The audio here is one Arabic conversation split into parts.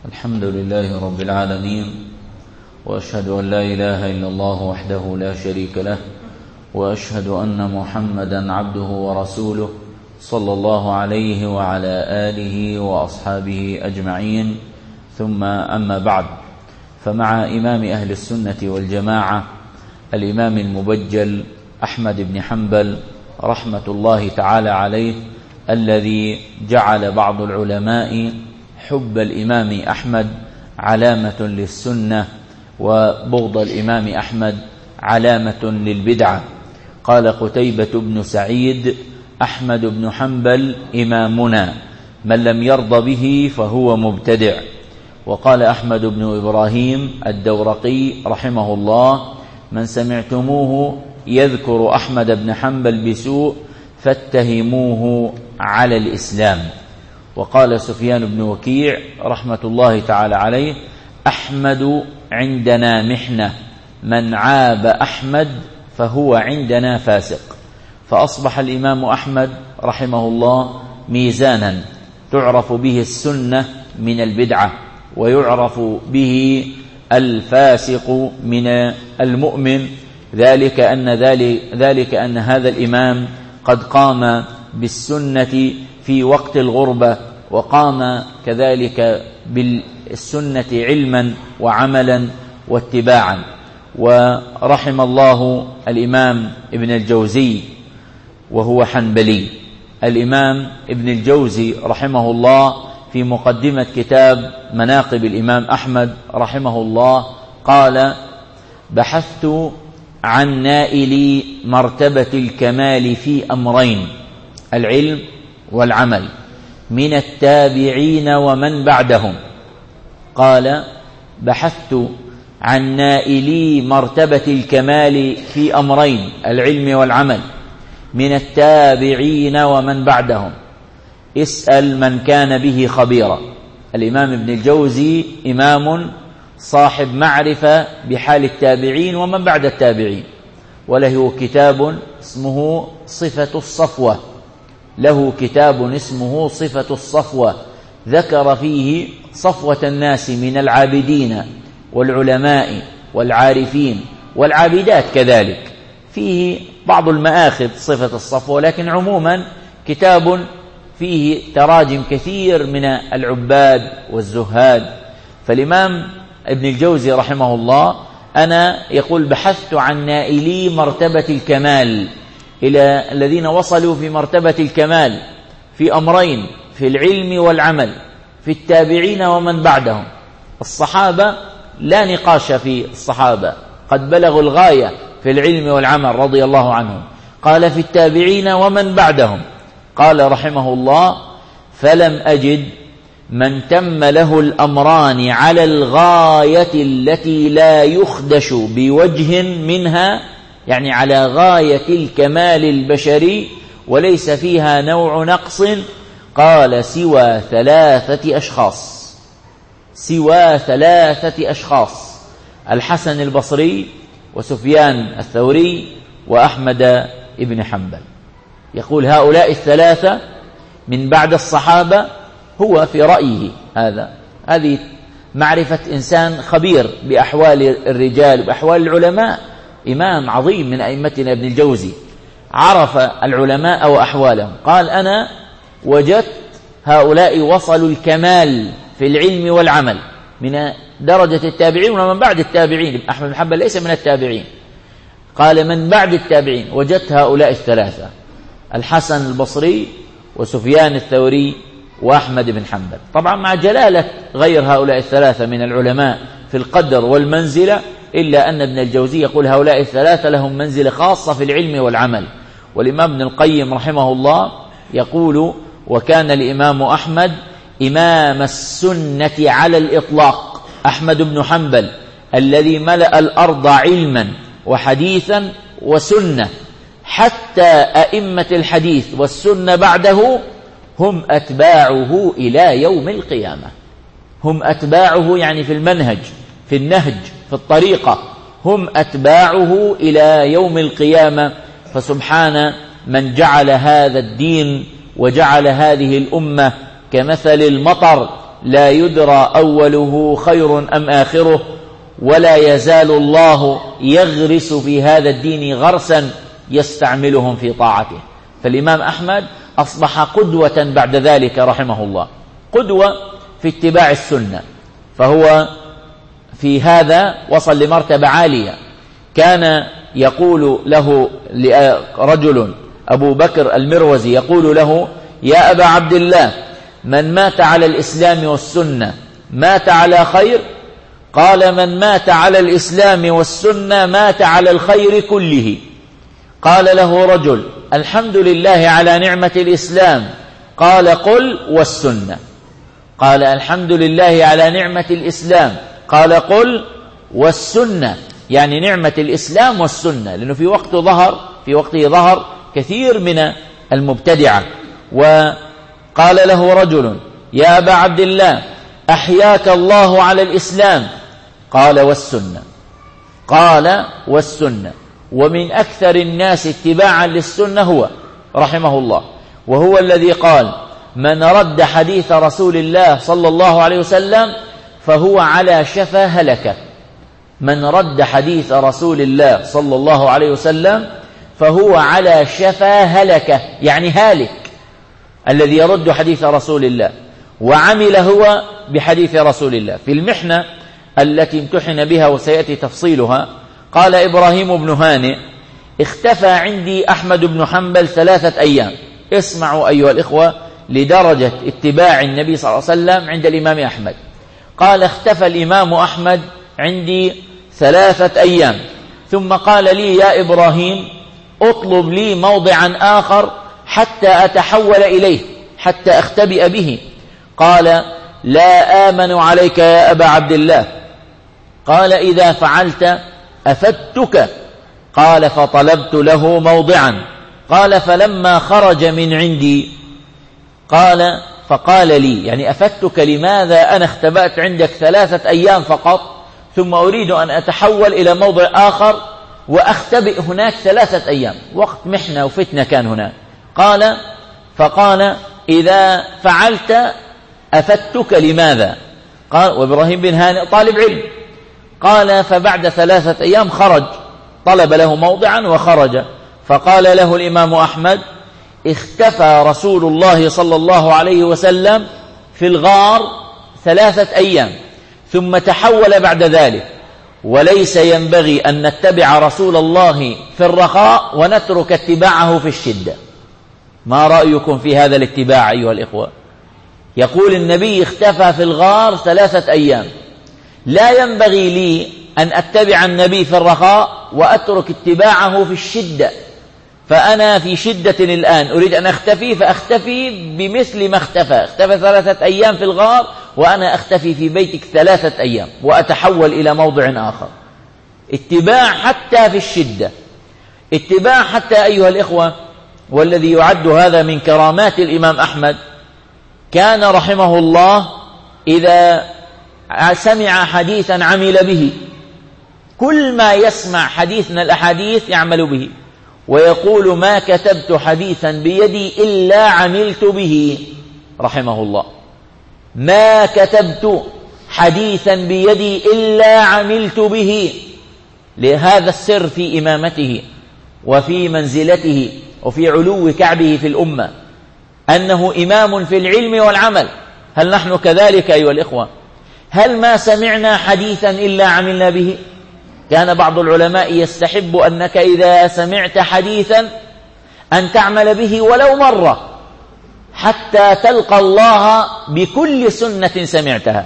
الحمد لله رب العالمين، وأشهد أن لا إله إلا الله وحده لا شريك له، وأشهد أن محمدا عبده ورسوله صلى الله عليه وعلى آله وأصحابه أجمعين. ثم أما بعد، فمع إمام أهل السنة والجماعة الإمام المبجل أحمد بن حنبل رحمة الله تعالى عليه، الذي جعل بعض العلماء حب الإمام أحمد علامة للسنة وبغض الإمام أحمد علامة للبدعة. قال قتيبة بن سعيد: أحمد بن حنبل إمامنا، من لم يرض به فهو مبتدع. وقال أحمد بن إبراهيم الدورقي رحمه الله: من سمعتموه يذكر أحمد بن حنبل بسوء فاتهموه على الإسلام. وقال سفيان بن وكيع رحمة الله تعالى عليه: أحمد عندنا محنة، من عاب أحمد فهو عندنا فاسق. فأصبح الإمام أحمد رحمه الله ميزانا تعرف به السنة من البدعة، ويعرف به الفاسق من المؤمن، ذلك أن هذا الإمام قد قام بالسنة في وقت الغربة، وقام كذلك بالسنة علما وعملا واتباعا. ورحم الله الإمام ابن الجوزي وهو حنبلي. الإمام ابن الجوزي رحمه الله في مقدمة كتاب مناقب الإمام أحمد رحمه الله قال: بحثت عن نائلي مرتبة الكمال في أمرين: العلم والعمل، من التابعين ومن بعدهم. قال: بحثت عن نائلي مرتبة الكمال في أمرين: العلم والعمل، من التابعين ومن بعدهم. اسأل من كان به خبيرا. الإمام ابن الجوزي إمام صاحب معرفة بحال التابعين ومن بعد التابعين، وله كتاب اسمه صفة الصفوة، صفة الصفوة، ذكر فيه صفوة الناس من العابدين والعلماء والعارفين والعابدات كذلك. فيه بعض المآخذ صفة الصفوة، لكن عموما كتاب فيه تراجم كثير من العباد والزهاد. فالإمام ابن الجوزي رحمه الله يقول: بحثت عن نائلي مرتبة الكمال، إلى الذين وصلوا في مرتبة الكمال في أمرين: في العلم والعمل، في التابعين ومن بعدهم. الصحابة لا نقاش في الصحابة، قد بلغوا الغاية في العلم والعمل رضي الله عنهم. قال: في التابعين ومن بعدهم. قال رحمه الله: فلم أجد من تم له الأمران على الغاية التي لا يخدش بوجه منها، يعني على غاية الكمال البشري وليس فيها نوع نقص. قال: سوى ثلاثة أشخاص: الحسن البصري، وسفيان الثوري، وأحمد بن حنبل. يقول: هؤلاء الثلاثة من بعد الصحابة. هو في رأيه هذه معرفة إنسان خبير بأحوال الرجال وبأحوال العلماء، إمام عظيم من أئمتنا ابن الجوزي، عرف العلماء وأحوالهم. قال: أنا وجدت هؤلاء وصلوا الكمال في العلم والعمل من درجة التابعين ومن بعد التابعين. أحمد بن حنبل ليس من التابعين، قال: من بعد التابعين وجدت هؤلاء الثلاثة: الحسن البصري، وسفيان الثوري، وأحمد بن حنبل. طبعا مع جلالة غير هؤلاء الثلاثة من العلماء في القدر والمنزلة، إلا أن ابن الجوزي يقول: هؤلاء الثلاثة لهم منزلة خاصة في العلم والعمل. والإمام ابن القيم رحمه الله يقول: وكان الإمام أحمد إمام السنة على الإطلاق. أحمد بن حنبل الذي ملأ الأرض علما وحديثا وسنة، حتى أئمة الحديث والسنة بعده هم أتباعه إلى يوم القيامة. هم أتباعه يعني في المنهج، في النهج، في الطريقة، هم أتباعه إلى يوم القيامة. فسبحان من جعل هذا الدين وجعل هذه الأمة كمثل المطر لا يدرى أوله خير أم آخره، ولا يزال الله يغرس في هذا الدين غرسا يستعملهم في طاعته. فالإمام أحمد أصبح قدوة بعد ذلك رحمه الله، قدوة في اتباع السنة، فهو في هذا وصل لمرتبة عالية. كان يقول له رجل أبو بكر المروزي يقول له: يا أبا عبد الله، من مات على الإسلام والسنة مات على خير؟ قال: من مات على الإسلام والسنة مات على الخير كله. قال له رجل: الحمد لله على نعمة الإسلام. قال: قل والسنة. قال: الحمد لله على نعمة الإسلام. قال: قل والسنة، يعني نعمة الإسلام والسنة، لأنه في وقته ظهر كثير من المبتدعة. وقال له رجل: يا أبا عبد الله، أحياك الله على الإسلام. قال: والسنة. قال: والسنة. ومن أكثر الناس اتباعا للسنة هو رحمه الله، وهو الذي قال: من رد حديث رسول الله صلى الله عليه وسلم فهو على شفا هلكة. من رد حديث رسول الله صلى الله عليه وسلم فهو على شفا هلكة، يعني هالك الذي يرد حديث رسول الله وعمل هو بحديث رسول الله. في المحنة التي امتحن بها وسيأتي تفصيلها قال إبراهيم بن هانئ: اختفى عندي أحمد بن حنبل 3 أيام. اسمعوا أيها الإخوة لدرجة اتباع النبي صلى الله عليه وسلم عند الإمام أحمد. قال: اختفى الإمام أحمد عندي 3 أيام، ثم قال لي: يا إبراهيم، اطلب لي موضعا آخر حتى أتحول إليه، حتى أختبئ به. قال: لا آمن عليك يا أبا عبد الله. قال: إذا فعلت أفدتك. قال: فطلبت له موضعا. قال: فلما خرج من عندي فقال لي، يعني أفدتك لماذا؟ أنا اختبأت عندك 3 أيام فقط، ثم أريد أن أتحول إلى موضع آخر وأختبئ هناك 3 أيام، وقت محنة وفتنة كان هناك. فقال: إذا فعلت أفدتك لماذا؟ قال: وإبراهيم بن هانئ طالب علم. قال: فبعد 3 أيام خرج، طلب له موضعا وخرج. فقال له الإمام أحمد: اختفى رسول الله صلى الله عليه وسلم في الغار 3 أيام ثم تحول بعد ذلك، وليس ينبغي أن نتبع رسول الله في الرخاء ونترك اتباعه في الشدة. ما رأيكم في هذا الاتباع أيها الإخوة؟ يقول النبي: اختفى في الغار 3 أيام، لا ينبغي لي أن أتبع النبي في الرخاء وأترك اتباعه في الشدة. فأنا في شدة الآن أريد أن أختفي، فأختفي بمثل ما اختفى 3 أيام في الغار، وأنا أختفي في بيتك 3 أيام وأتحول إلى موضع آخر. اتباع حتى في الشدة، اتباع حتى أيها الإخوة. والذي يعد هذا من كرامات الإمام أحمد، كان رحمه الله إذا سمع حديثا عمل به، كل ما يسمع حديث من الأحاديث يعمل به، ويقول: ما كتبت حديثا بيدي إلا عملت به. رحمه الله: ما كتبت حديثا بيدي إلا عملت به. لهذا السر في إمامته وفي منزلته وفي علو كعبه في الأمة، أنه إمام في العلم والعمل. هل نحن كذلك أيها الإخوة؟ هل ما سمعنا حديثا إلا عملنا به؟ كان بعض العلماء يستحب أنك إذا سمعت حديثا أن تعمل به ولو مرة، حتى تلقى الله بكل سنة سمعتها.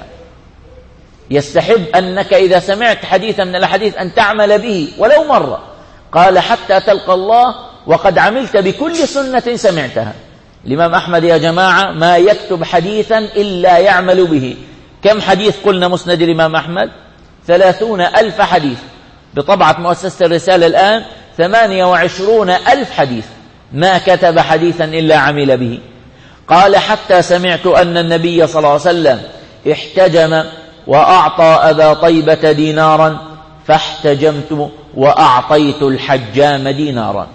يستحب أنك إذا سمعت حديثا من الحديث أن تعمل به ولو مرة، قال: حتى تلقى الله وقد عملت بكل سنة سمعتها. الإمام أحمد يا جماعة ما يكتب حديثا إلا يعمل به. كم حديث قلنا مسند الإمام أحمد؟ 30,000 حديث. بطبعة مؤسسة الرسالة الآن 28,000 حديث. ما كتب حديثا إلا عمل به. قال: حتى سمعت أن النبي صلى الله عليه وسلم احتجم وأعطى أبا طيبة دينارا، فاحتجمت وأعطيت الحجام دينارا.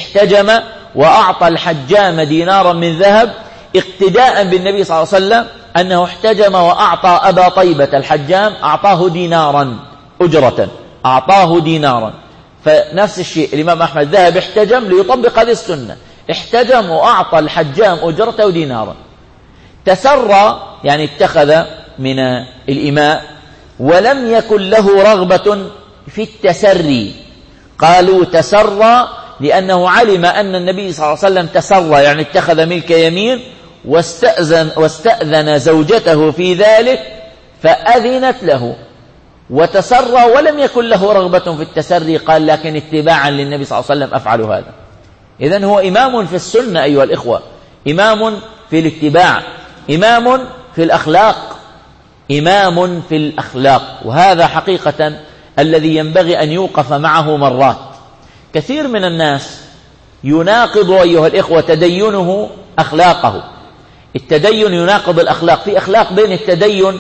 احتجم وأعطى الحجام دينارا من ذهب اقتداء بالنبي صلى الله عليه وسلم أنه احتجم وأعطى أبا طيبة الحجام، أعطاه دينارا أجرة، أعطاه دينارا. فنفس الشيء الإمام أحمد ذهب احتجم ليطبق هذه السنة، احتجم وأعطى الحجام أجرته دينارا. تسرى يعني اتخذ من الإماء ولم يكن له رغبة في التسري. قالوا تسرى لأنه علم أن النبي صلى الله عليه وسلم تسرى يعني اتخذ ملك يمين، واستأذن زوجته في ذلك فأذنت له وتسرى ولم يكن له رغبة في التسري. قال لكن اتباعا للنبي صلى الله عليه وسلم أفعل هذا. إذن هو إمام في السنة أيها الإخوة، إمام في الاتباع، إمام في الأخلاق، إمام في الأخلاق. وهذا حقيقة الذي ينبغي أن يوقف معه مرات. كثير من الناس يناقض أيها الإخوة تدينه أخلاقه. التدين يناقض الأخلاق، في أخلاق بين التدين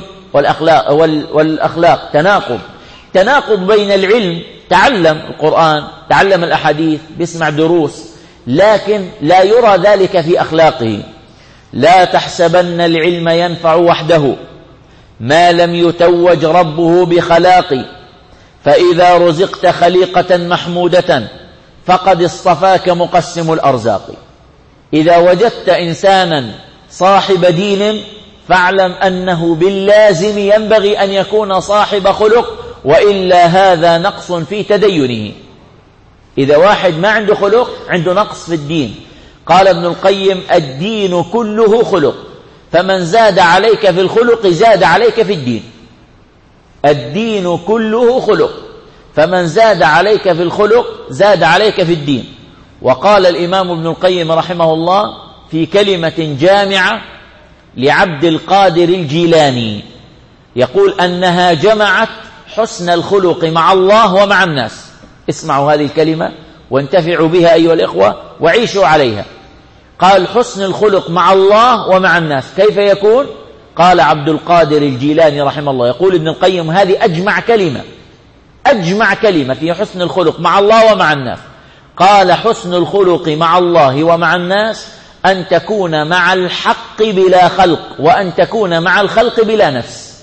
والأخلاق تناقض بين العلم، تعلم القرآن، تعلم الأحاديث، بيسمع دروس، لكن لا يرى ذلك في أخلاقه. لا تحسبن العلم ينفع وحده ما لم يتوج ربه بخلاق، فإذا رزقت خليقة محمودة فقد اصطفاك مقسم الأرزاق. إذا وجدت إنسانا صاحب دين فاعلم أنه باللازم ينبغي أن يكون صاحب خلق، وإلا هذا نقص في تدينه. إذا واحد ما عنده خلق عنده نقص في الدين. قال ابن القيم الدين كله خلق، فمن زاد عليك في الخلق زاد عليك في الدين. الدين كله خلق، فمن زاد عليك في الخلق زاد عليك في الدين. وقال الإمام ابن القيم رحمه الله في كلمة جامعة لعبد القادر الجيلاني، يقول أنها جمعت حسن الخلق مع الله ومع الناس. اسمعوا هذه الكلمة وانتفعوا بها أيها الإخوة وعيشوا عليها. قال حسن الخلق مع الله ومع الناس كيف يكون؟ قال عبد القادر الجيلاني رحمه الله، يقول ابن القيم هذه أجمع كلمة في حسن الخلق مع الله ومع الناس. قال حسن الخلق مع الله ومع الناس أن تكون مع الحق بلا خلق، وأن تكون مع الخلق بلا نفس.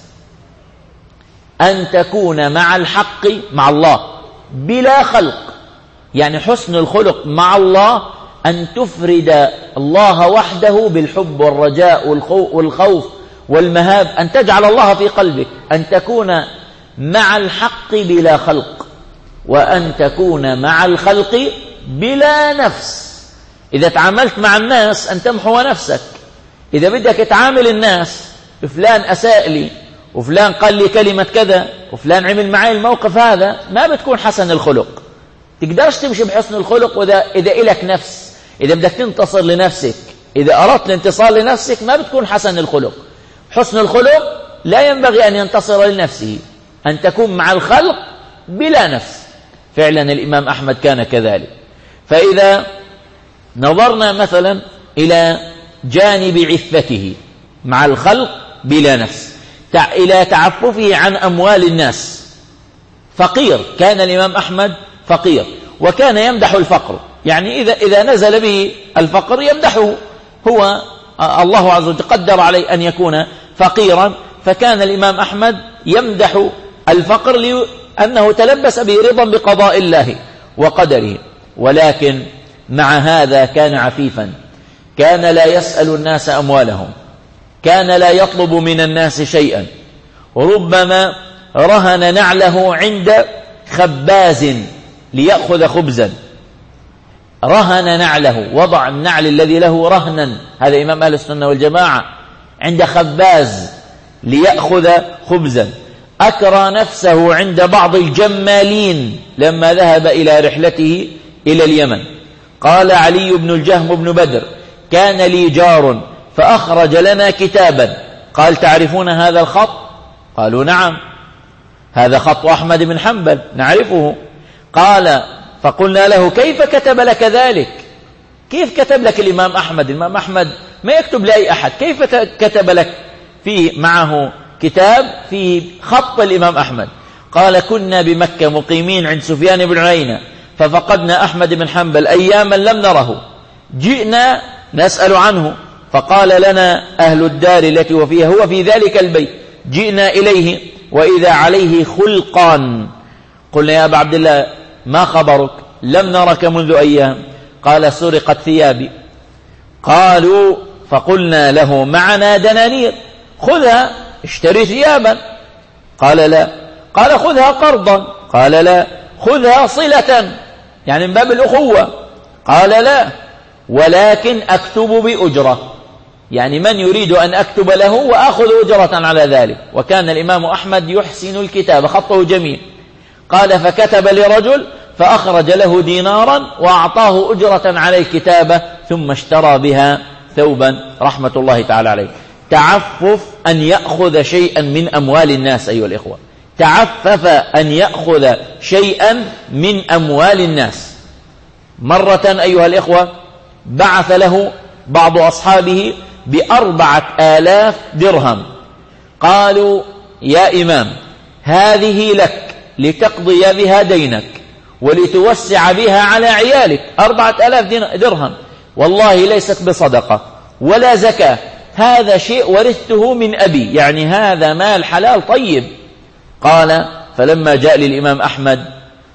أن تكون مع الحق مع الله بلا خلق، يعني حسن الخلق مع الله أن تفرد الله وحده بالحب والرجاء والخوف والمهاب، أن تجعل الله في قلبك، أن تكون مع الحق بلا خلق، وأن تكون مع الخلق بلا نفس. إذا تعاملت مع الناس أن تمحو نفسك. إذا بدك تعامل الناس، فلان أساء لي وفلان قال لي كلمة كذا وفلان عمل معي الموقف هذا، ما بتكون حسن الخلق. تقدرش تمشي بحسن الخلق إذا إلك نفس. إذا بدك تنتصر لنفسك، إذا أردت الانتصار لنفسك، ما بتكون حسن الخلق. حسن الخلق لا ينبغي أن ينتصر لنفسه، أن تكون مع الخلق بلا نفس. فعلا الإمام أحمد كان كذلك. فإذا نظرنا مثلا إلى جانب عفته مع الخلق بلا نفس، إلى تعففه عن أموال الناس، فقير، كان الإمام أحمد فقير وكان يمدح الفقر. يعني إذا نزل به الفقر يمدحه، هو الله عز وجل قدر عليه أن يكون فقيرا، فكان الإمام أحمد يمدح الفقر لأنه تلبس به رضا بقضاء الله وقدره. ولكن مع هذا كان عفيفا، كان لا يسأل الناس أموالهم، كان لا يطلب من الناس شيئا. ربما رهن نعله عند خباز ليأخذ خبزا، رهن نعله، وضع النعل الذي له رهنا، هذا إمام أهل السنة والجماعة، عند خباز ليأخذ خبزا. أكرى نفسه عند بعض الجمالين لما ذهب إلى رحلته إلى اليمن. قال علي بن الجهم بن بدر كان لي جار فأخرج لنا كتابا، قال تعرفون هذا الخط؟ قالوا نعم، هذا خط أحمد بن حنبل نعرفه. قال فقلنا له كيف كتب لك ذلك؟ كيف كتب لك الإمام أحمد؟ الإمام أحمد ما يكتب لأي أحد، كيف كتب لك فيه معه كتاب فيه خط الإمام أحمد؟ قال كنا بمكة مقيمين عند سفيان بن عيينة ففقدنا أحمد بن حنبل أياما لم نره، جئنا نسأل عنه فقال لنا أهل الدار التي وفيها هو في ذلك البيت، جئنا إليه وإذا عليه خلقان. قلنا يا أبا عبد الله ما خبرك؟ لم نرك منذ أيام. قال سرقت ثيابي. قالوا فقلنا له معنا دنانير، خذها اشتري ثيابا. قال لا. قال خذها قرضا. قال لا. خذها صلة، يعني من باب الأخوة. قال لا، ولكن أكتب بأجرة، يعني من يريد أن أكتب له وأخذ أجرة على ذلك. وكان الإمام أحمد يحسن الكتاب، خطه جميل. قال فكتب لرجل فأخرج له دينارا وأعطاه أجرة على الكتابة، ثم اشترى بها ثوبا رحمة الله تعالى عليه. تعفف أن يأخذ شيئا من أموال الناس أيها الإخوة، تعفف أن يأخذ شيئا من أموال الناس. مرة أيها الإخوة بعث له بعض أصحابه ب4,000 درهم. قالوا يا إمام هذه لك لتقضي بها دينك ولتوسع بها على عيالك. 4,000 درهم والله ليست بصدقة ولا زكاة، هذا شيء ورثته من أبي، يعني هذا مال حلال طيب. قال فلما جاء للإمام أحمد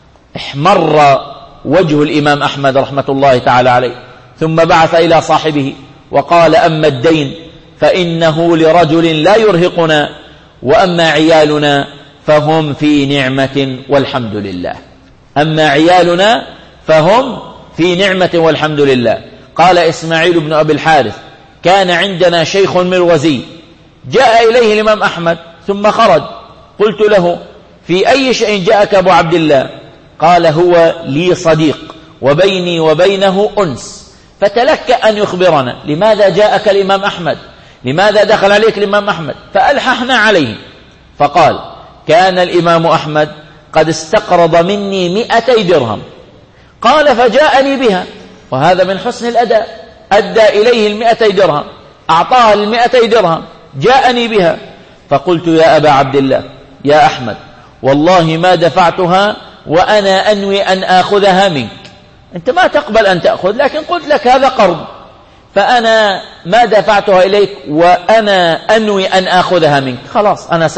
احمر وجه الإمام أحمد رحمة الله تعالى عليه، ثم بعث إلى صاحبه وقال أما الدين فإنه لرجل لا يرهقنا، وأما عيالنا فهم في نعمة والحمد لله. أما عيالنا فهم في نعمة والحمد لله. قال إسماعيل بن أبي الحارث كان عندنا شيخ مروزي، جاء إليه الإمام أحمد ثم خرج. قلت له في أي شيء جاءك أبو عبد الله؟ قال هو لي صديق وبيني وبينه أنس، فتلك أن يخبرنا لماذا جاءك الإمام أحمد، لماذا دخل عليك الإمام أحمد. فألححنا عليه فقال كان الإمام أحمد قد استقرض مني 200 درهم. قال فجاءني بها، وهذا من حسن الأداء، أدى إليه 200 درهم، أعطاها 200 درهم، جاءني بها. فقلت يا أبا عبد الله يا أحمد والله ما دفعتها وأنا أنوي أن آخذها منك، أنت ما تقبل أن تأخذ، لكن قلت لك هذا قرض، فأنا ما دفعتها إليك وأنا أنوي أن آخذها منك، خلاص أنا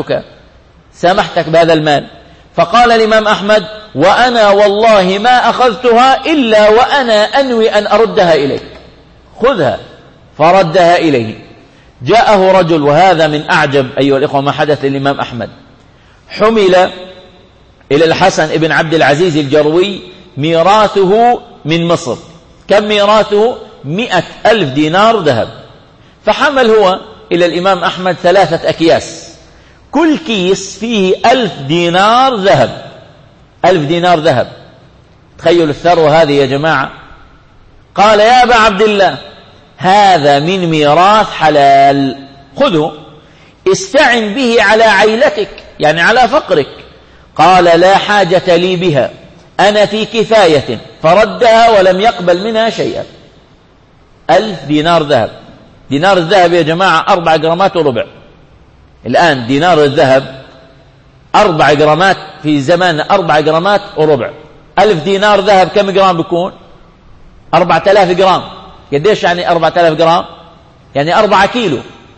سامحتك بهذا المال. فقال الإمام أحمد وأنا والله ما أخذتها إلا وأنا أنوي أن أردها إليك، خذها. فردها إليه. جاءه رجل، وهذا من أعجب أيها الإخوة ما حدث للإمام أحمد، حمل إلى الحسن ابن عبد العزيز الجروي ميراثه من مصر. كم ميراثه؟ 100,000 دينار ذهب. فحمل هو إلى الإمام أحمد 3 أكياس، كل كيس فيه 1000 دينار ذهب. 1000 دينار ذهب، تخيلوا الثروة هذه يا جماعة. قال يا أبا عبد الله هذا من ميراث حلال، خذه استعن به على عيلتك، يعني على فقرك. قال لا حاجة لي بها، أنا في كفاية. فردها ولم يقبل منها شيئا. 1000 دينار ذهب. دينار الذهب يا جماعة 4 جرامات وربع. الآن دينار الذهب 4 جرامات، في زمان 4 جرامات وربع. 1000 دينار ذهب كم جرام بيكون؟ 4000 جرام. قديش يعني 4000 جرام؟ يعني 4 كيلو.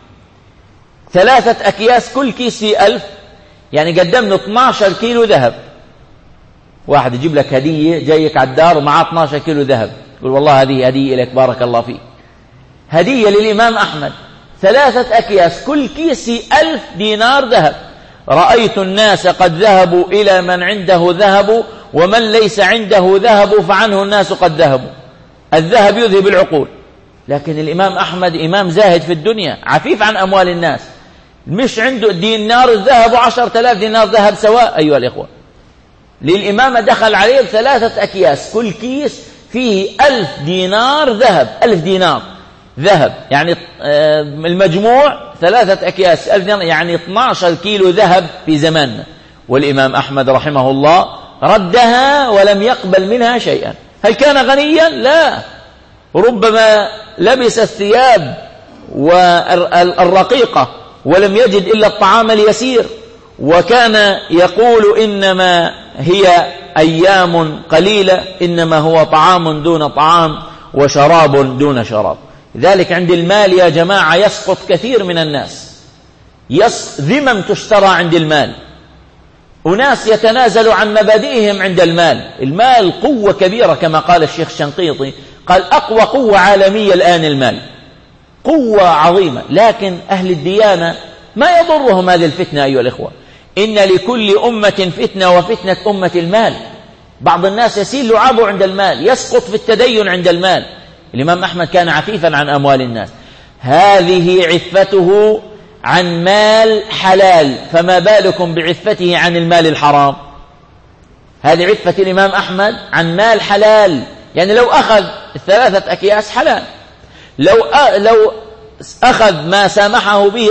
3 أكياس كل كيس فيه 1000، يعني قدمنا 12 كيلو ذهب. واحد يجيب لك هدية، جايك على الدار ومعاه 12 كيلو ذهب، يقول والله هذه هدية لك بارك الله فيك. هدية للإمام أحمد 3 أكياس كل كيس 1000 دينار ذهب. رأيت الناس قد ذهبوا إلى من عنده ذهب، ومن ليس عنده ذهب فعنه الناس قد ذهبوا. الذهب يذهب العقول، لكن الإمام أحمد إمام زاهد في الدنيا، عفيف عن أموال الناس، مش عنده دينار الذهب و10,000 دينار ذهب سواء أيها الإخوة. للإمام دخل عليه 3 أكياس كل كيس فيه 1000 دينار ذهب. 1000 دينار ذهب يعني المجموع 3 أكياس 1000 دينار، يعني 12 كيلو ذهب في زماننا. والإمام أحمد رحمه الله ردها ولم يقبل منها شيئا. هل كان غنيا؟ لا، ربما لبس الثياب والرقيقة ولم يجد إلا الطعام اليسير، وكان يقول إنما هي أيام قليلة، إنما هو طعام دون طعام وشراب دون شراب. لذلك عند المال يا جماعة يسقط كثير من الناس، ذمم تشترى عند المال، وناس يتنازلوا عن مبادئهم عند المال. المال قوة كبيرة كما قال الشيخ الشنقيطي، قال أقوى قوة عالمية الآن المال، قوة عظيمة. لكن أهل الديانة ما يضرهم هذه الفتنة أيها الإخوة. إن لكل أمة فتنة وفتنة أمة المال. بعض الناس يسيل لعابه عند المال، يسقط في التدين عند المال. الإمام أحمد كان عفيفا عن أموال الناس، هذه عفته عن مال حلال، فما بالكم بعفته عن المال الحرام؟ هذه عفة الإمام أحمد عن مال حلال، يعني لو أخذ 3 أكياس حلال، لو أخذ ما سامحه به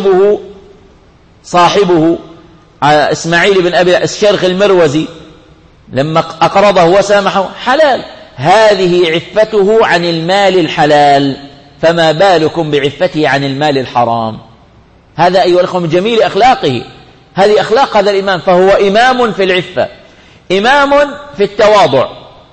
صاحبه إسماعيل بن أبي الشيخ المروزي لما أقرضه وسامحه حلال، هذه عفته عن المال الحلال، فما بالكم بعفته عن المال الحرام؟ هذا أيها الأخوة من جميل أخلاقه، هذه أخلاق هذا الإمام. فهو إمام في العفة، إمام في التواضع،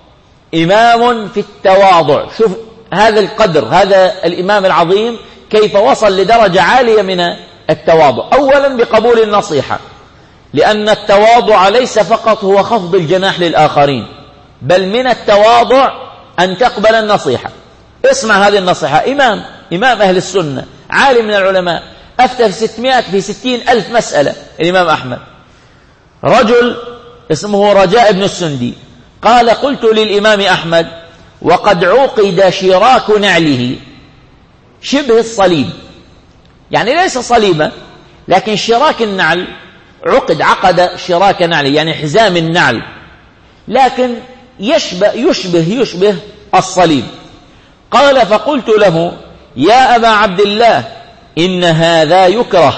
إمام في التواضع. شوف هذا القدر، هذا الإمام العظيم كيف وصل لدرجة عالية من التواضع. أولا بقبول النصيحة، لأن التواضع ليس فقط هو خفض الجناح للآخرين، بل من التواضع أن تقبل النصيحة. اسمع هذه النصيحة، إمام أهل السنة، عالم من العلماء، أفتى في 60,000 مسألة الإمام أحمد. رجل اسمه رجاء بن السندي قال: قلت للإمام أحمد وقد عقد شراك نعله شبه الصليب، يعني ليس صليبا لكن شراك النعل، عقد شراك نعله يعني حزام النعل، لكن يشبه الصليب. قال: فقلت له: يا أبا عبد الله إن هذا يكره،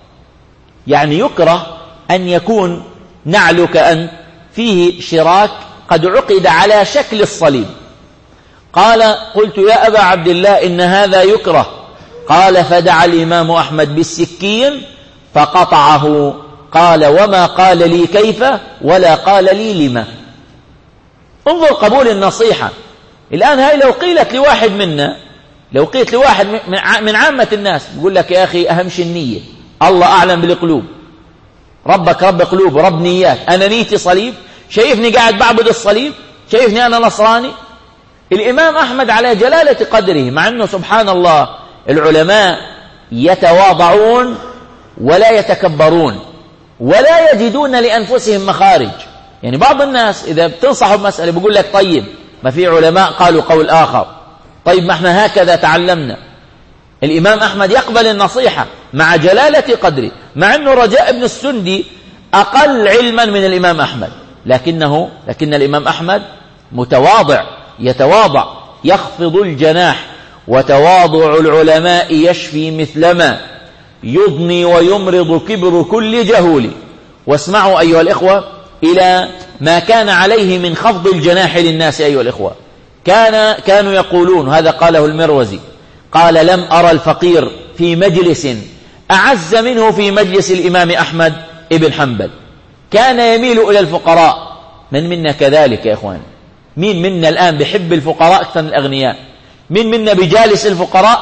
يعني يكره أن يكون نعلك أن فيه شراك قد عقد على شكل الصليب. قال: قلت يا أبا عبد الله إن هذا يكره. قال: فدعا الإمام أحمد بالسكين فقطعه. قال: وما قال لي كيف ولا قال لي لما. انظر قبول النصيحة. الآن هاي لو قيلت لواحد منا، لو قيلت لواحد من عامة الناس، يقول لك يا أخي أهم شيء النية، الله أعلم بالقلوب، ربك رب قلوب ورب نيات، أنا نيتي صليب، شايفني قاعد بعبد الصليب، شايفني أنا نصراني. الإمام أحمد على جلالة قدره، مع أنه سبحان الله العلماء يتواضعون ولا يتكبرون ولا يجدون لأنفسهم مخارج. يعني بعض الناس إذا بتنصحوا بمسألة بيقول لك طيب ما في علماء قالوا قول آخر، طيب ما احنا هكذا تعلمنا. الإمام أحمد يقبل النصيحة مع جلالة قدره، مع أنه رجاء بن السندي أقل علما من الإمام أحمد، لكن الإمام أحمد متواضع، يتواضع، يخفض الجناح. وتواضع العلماء يشفي مثلما يضني ويمرض كبر كل جهول. واسمعوا أيها الإخوة إلى ما كان عليه من خفض الجناح للناس. أيها الإخوة كانوا يقولون، هذا قاله المروزي، قال: لم أرى الفقير في مجلس أعز منه في مجلس الإمام أحمد ابن حنبل. كان يميل إلى الفقراء. من منا كذلك يا إخوان؟ مين منا الآن بحب الفقراء أكثر من الأغنياء؟ مين منا بجالس الفقراء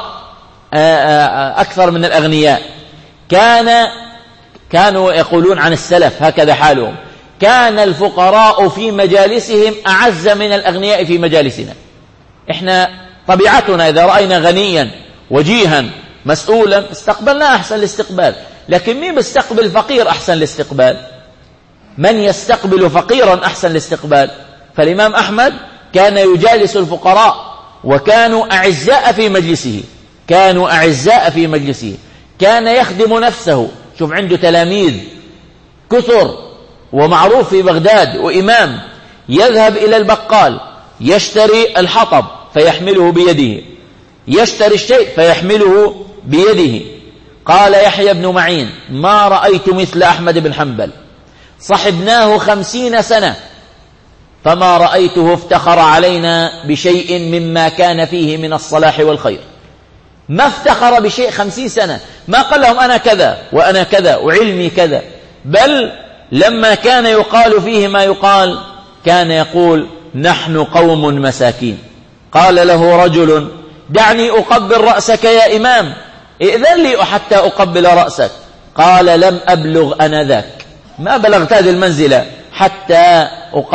أكثر من الأغنياء؟ كانوا يقولون عن السلف هكذا حالهم، كان الفقراء في مجالسهم أعز من الأغنياء في مجالسنا. إحنا طبيعتنا إذا رأينا غنيا وجيها مسؤولا استقبلنا أحسن الاستقبال، لكن مين بيستقبل فقير أحسن الاستقبال؟ من يستقبل فقيرا أحسن الاستقبال؟ فالإمام أحمد كان يجالس الفقراء وكانوا أعزاء في مجلسه، كان يخدم نفسه. شوف عنده تلاميذ كثر ومعروف في بغداد وإمام، يذهب إلى البقال يشتري الحطب فيحمله بيده، يشتري الشيء فيحمله بيده. قال يحيى بن معين: ما رأيت مثل أحمد بن حنبل، صحبناه 50 سنة فما رأيته افتخر علينا بشيء مما كان فيه من الصلاح والخير. ما افتخر بشيء 50 سنة، ما قال لهم أنا كذا وأنا كذا وعلمي كذا، بل لما كان يقال فيه ما يقال كان يقول: نحن قوم مساكين. قال له رجل: دعني أقبل رأسك يا إمام، إذن لي حتى أقبل رأسك. قال لم أبلغ أنا ذاك، ما بلغت هذه المنزلة حتى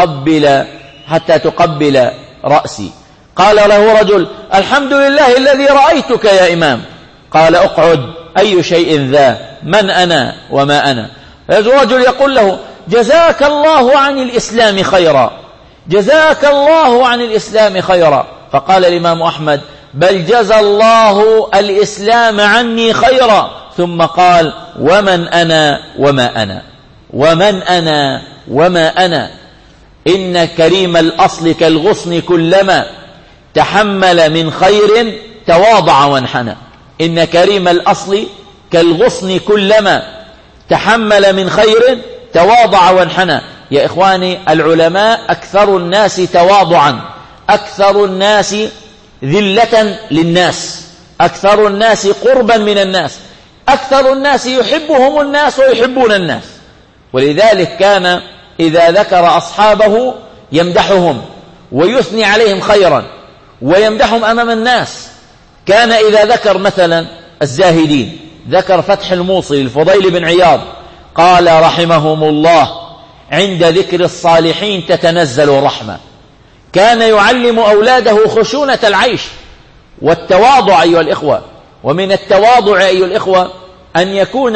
تقبل رأسي. قال له رجل الحمد لله الذي رأيتك يا إمام. قال اقعد، أي شيء ذا، من أنا وما أنا؟ الرجل يقول له جزاك الله عن الإسلام خيرا، جزاك الله عن الإسلام خيرا. فقال الإمام أحمد بل جزى الله الإسلام عني خيرا، ثم قال ومن أنا وما أنا، ومن أنا وما أنا. إن كريم الأصل كالغصن كلما تحمل من خير تواضع وانحنى. إن كريم الأصل كالغصن كلما تحمل من خير تواضع وانحنى. يا إخواني، العلماء أكثر الناس تواضعا، أكثر الناس ذلة للناس، أكثر الناس قربا من الناس، أكثر الناس يحبهم الناس ويحبون الناس. ولذلك كان إذا ذكر أصحابه يمدحهم ويثني عليهم خيرا ويمدحهم أمام الناس. كان إذا ذكر مثلا الزاهدين، ذكر فتح الموصل الفضيل بن عياض، قال رحمهم الله عند ذكر الصالحين تتنزل الرحمة. كان يعلم أولاده خشونة العيش والتواضع أيها الإخوة. ومن التواضع أيها الإخوة أن يكون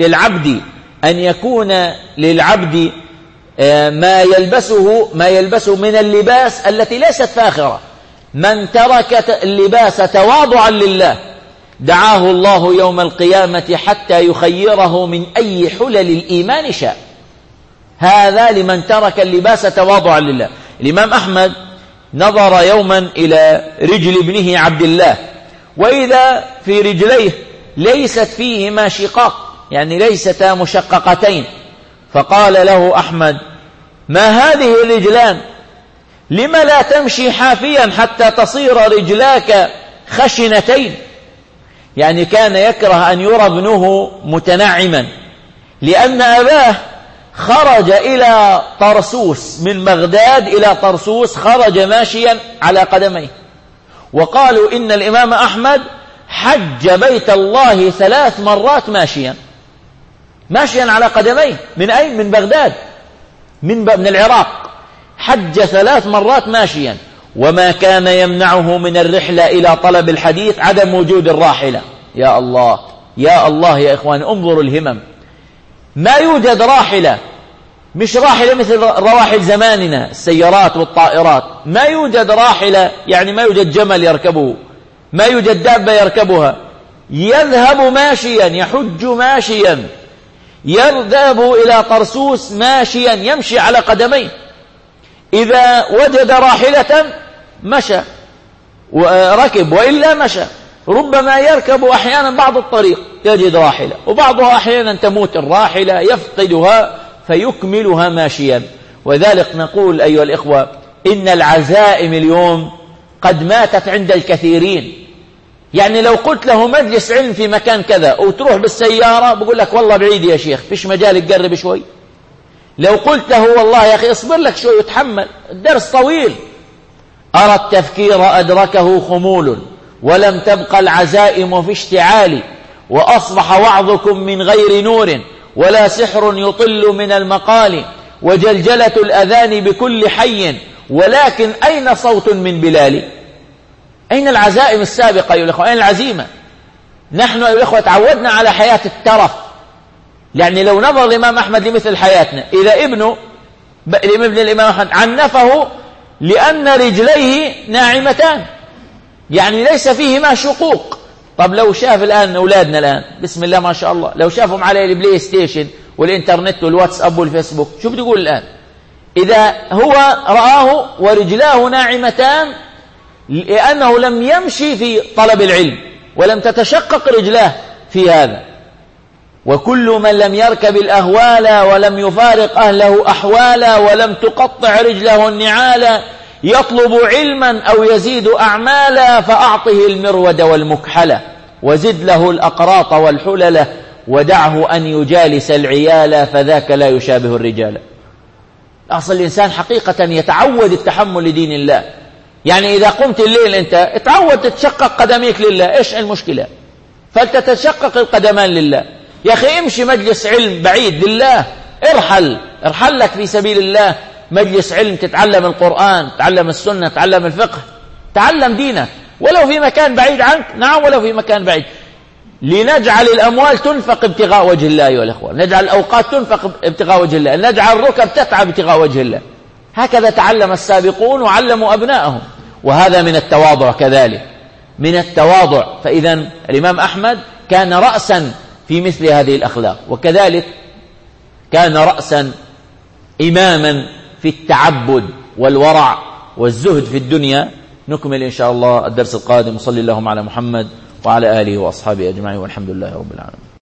للعبد ما يلبسه من اللباس التي ليست فاخرة. من ترك اللباس تواضعا لله دعاه الله يوم القيامة حتى يخيره من أي حلل الإيمان شاء. هذا لمن ترك اللباس تواضعا لله. الإمام أحمد نظر يوما إلى رجل ابنه عبد الله، وإذا في رجليه ليست فيهما شقاق، يعني ليستا مشققتين. فقال له أحمد ما هذه الرجلان؟ لم لا تمشي حافيا حتى تصير رجلاك خشنتين؟ يعني كان يكره أن يرى ابنه متنعما، لأن أباه خرج إلى طرسوس من بغداد إلى طرسوس، خرج ماشيا على قدميه. وقالوا إن الإمام أحمد حج بيت الله 3 مرات ماشيا على قدميه. من أين؟ من بغداد، من العراق. حج 3 مرات ماشيا. وما كان يمنعه من الرحلة إلى طلب الحديث عدم وجود الراحلة. يا الله يا الله يا إخوان، انظروا الهمم. ما يوجد راحلة، مش راحلة مثل رواحل زماننا السيارات والطائرات. ما يوجد راحلة، يعني ما يوجد جمل يركبه، ما يوجد دابة يركبها. يذهب ماشيا، يحج ماشيا، يذهب إلى طرسوس ماشيا، يمشي على قدميه. إذا وجد راحلة مشى وركب، وإلا مشى. ربما يركب أحيانا بعض الطريق يجد راحلة، وبعضها أحيانا تموت الراحلة يفقدها فيكملها ماشيا. وذلك نقول أيها الإخوة إن العزائم اليوم قد ماتت عند الكثيرين. يعني لو قلت له مجلس علم في مكان كذا وتروح بالسيارة بقول لك والله بعيد يا شيخ، فيش مجال تقرب شوي. لو قلت له والله يا أخي اصبر لك شوي وتحمل، الدرس طويل. أرى التفكير أدركه خمول، ولم تبق العزائم في اشتعال، وأصبح وعظكم من غير نور، ولا سحر يطل من المقال، وجلجلة الأذان بكل حي، ولكن أين صوت من بلال؟ أين العزائم السابقة أيها الأخوة؟ أين العزيمة؟ نحن أيها الأخوة تعودنا على حياة الترف. يعني لو نظر الإمام أحمد لمثل حياتنا، إذا ابن الإمام أحمد عنفه لأن رجليه ناعمتان، يعني ليس فيهما شقوق. طب لو شاف الآن أولادنا الآن بسم الله ما شاء الله، لو شافهم على البلاي ستيشن والإنترنت والواتساب والفيسبوك، شو بتقول الآن؟ إذا هو رآه ورجلاه ناعمتان لأنه لم يمشي في طلب العلم ولم تتشقق رجلاه في هذا. وكل من لم يركب الأهوال ولم يفارق أهله أحوالا ولم تقطع رجله النعالا يطلب علما أو يزيد أعمالا فأعطه المرود والمكحلة وزد له الأقراط والحللة ودعه أن يجالس العيال فذاك لا يشابه الرجال. أصل الإنسان حقيقة يتعود التحمل لدين الله، يعني إذا قمت الليل أنت اتعود تتشقق قدميك لله، إيش المشكلة؟ فلتتشقق القدمان لله. يا أخي امشي مجلس علم بعيد لله، ارحل لك في سبيل الله مجلس علم، تتعلم القرآن، تتعلم السنة، تتعلم الفقه، تعلم دينك ولو في مكان بعيد عنك. نعم ولو في مكان بعيد. لنجعل الأموال تنفق ابتغاء وجه الله أيها الأخوة، نجعل الأوقات تنفق ابتغاء وجه الله، نجعل الركب تتعب ابتغاء وجه الله. هكذا تعلم السابقون وعلموا أبنائهم، وهذا من التواضع كذلك، من التواضع. فإذا الإمام أحمد كان رأسا في مثل هذه الأخلاق، وكذلك كان رأسا إماما في التعبد والورع والزهد في الدنيا. نكمل إن شاء الله الدرس القادم. صلى اللهم على محمد وعلى آله وأصحابه أجمعين، والحمد لله رب العالمين.